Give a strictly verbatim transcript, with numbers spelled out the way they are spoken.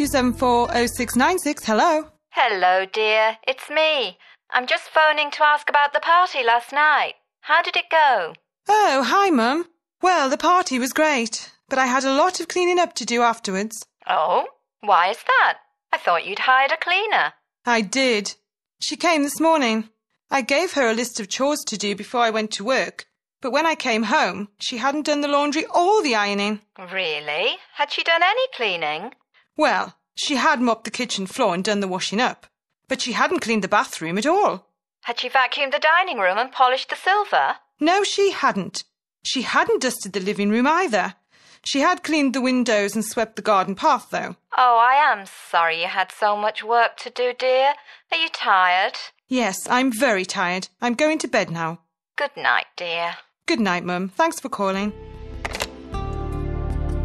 two seven four oh six nine six. Hello. Hello, dear. It's me. I'm just phoning to ask about the party last night. How did it go? Oh, hi, Mum. Well, the party was great, but I had a lot of cleaning up to do afterwards. Oh, why is that? I thought you'd hired a cleaner. I did. She came this morning. I gave her a list of chores to do before I went to work, but when I came home, she hadn't done the laundry or the ironing. Really? Had she done any cleaning? Well, she had mopped the kitchen floor and done the washing up, but she hadn't cleaned the bathroom at all. Had she vacuumed the dining room and polished the silver? No, she hadn't. She hadn't dusted the living room either. She had cleaned the windows and swept the garden path, though. Oh, I am sorry you had so much work to do, dear. Are you tired? Yes, I'm very tired. I'm going to bed now. Good night, dear. Good night, Mum. Thanks for calling.